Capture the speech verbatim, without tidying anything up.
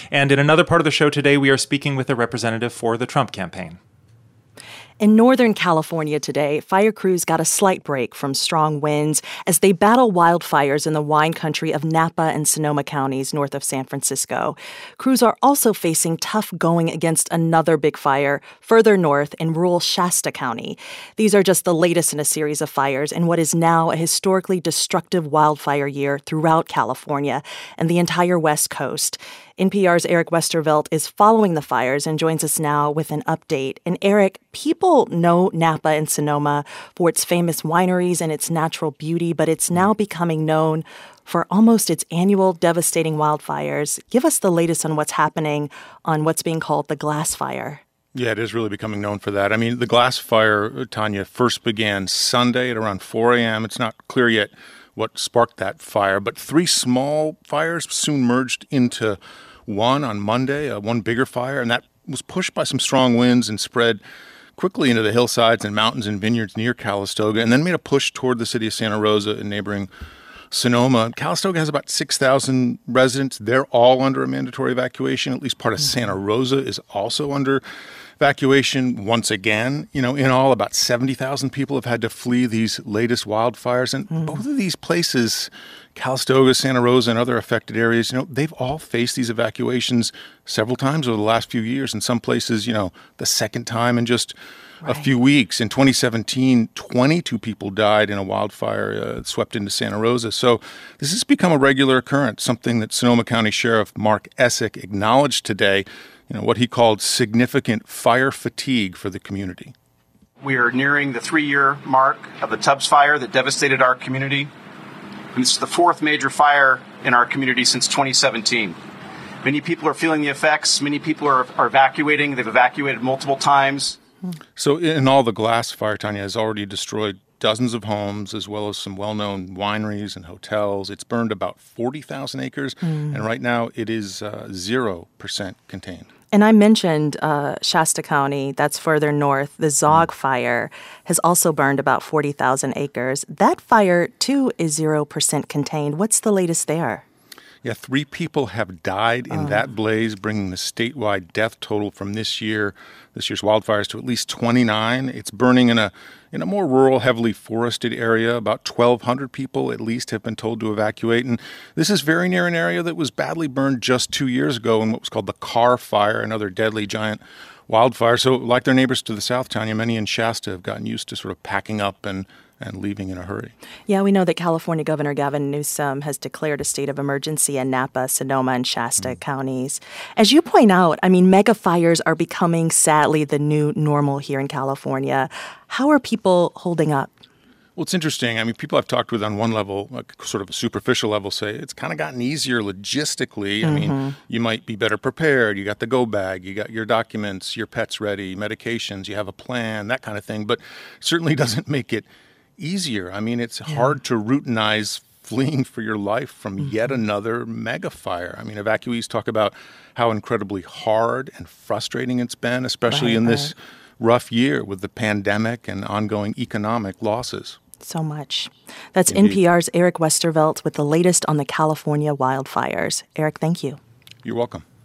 And in another part of the show today, we are speaking with a representative for the Trump campaign. In Northern California today, fire crews got a slight break from strong winds as they battle wildfires in the wine country of Napa and Sonoma counties north of San Francisco. Crews are also facing tough going against another big fire further north in rural Shasta County. These are just the latest in a series of fires in what is now a historically destructive wildfire year throughout California and the entire West Coast. N P R's Eric Westervelt is following the fires and joins us now with an update. And Eric, people know Napa and Sonoma for its famous wineries and its natural beauty, but it's now becoming known for almost its annual devastating wildfires. Give us the latest on what's happening on what's being called the Glass Fire. Yeah, it is really becoming known for that. I mean, the Glass Fire, Tanya, first began Sunday at around four a.m. It's not clear yet what sparked that fire, but three small fires soon merged into one on Monday, uh, one bigger fire, and that was pushed by some strong winds and spread quickly into the hillsides and mountains and vineyards near Calistoga, and then made a push toward the city of Santa Rosa and neighboring Sonoma. Calistoga has about six thousand residents. They're all under a mandatory evacuation. At least part of Santa Rosa is also under evacuation once again. You know, in all, about seventy thousand people have had to flee these latest wildfires. And mm. both of these places, Calistoga, Santa Rosa, and other affected areas, you know, they've all faced these evacuations several times over the last few years. In some places, you know, the second time in just right. a few weeks. In twenty seventeen, twenty-two people died in a wildfire uh, swept into Santa Rosa. So this has become a regular occurrence, something that Sonoma County Sheriff Mark Essick acknowledged today, you know, what he called significant fire fatigue for the community. We are nearing the three-year mark of the Tubbs Fire that devastated our community. And this is the fourth major fire in our community since twenty seventeen. Many people are feeling the effects. Many people are, are evacuating. They've evacuated multiple times. So in all, the Glass Fire, Tanya, has already destroyed dozens of homes as well as some well-known wineries and hotels. It's burned about forty thousand acres, mm. and right now it is uh, zero percent contained. And I mentioned uh, Shasta County, that's further north. The Zogg Fire has also burned about forty thousand acres. That fire, too, is zero percent contained. What's the latest there? Yeah, three people have died in oh. that blaze, bringing the statewide death total from this year, this year's wildfires, to at least twenty-nine. It's burning in a in a more rural, heavily forested area. About twelve hundred people at least have been told to evacuate. And this is very near an area that was badly burned just two years ago in what was called the Carr Fire, another deadly giant wildfire. So like their neighbors to the south, Tanya, many in Shasta have gotten used to sort of packing up and and leaving in a hurry. Yeah, we know that California Governor Gavin Newsom has declared a state of emergency in Napa, Sonoma, and Shasta mm. counties. As you point out, I mean, mega fires are becoming, sadly, the new normal here in California. How are people holding up? Well, it's interesting. I mean, people I've talked with on one level, like sort of a superficial level, say it's kind of gotten easier logistically. Mm-hmm. I mean, you might be better prepared. You got the go bag, you got your documents, your pets ready, medications, you have a plan, that kind of thing. But it certainly doesn't make it easier. I mean, it's yeah. hard to routinize fleeing for your life from mm-hmm. yet another mega fire. I mean, evacuees talk about how incredibly hard and frustrating it's been, especially right, in this right. rough year with the pandemic and ongoing economic losses. So much. That's Indeed. N P R's Eric Westervelt with the latest on the California wildfires. Eric, thank you. You're welcome.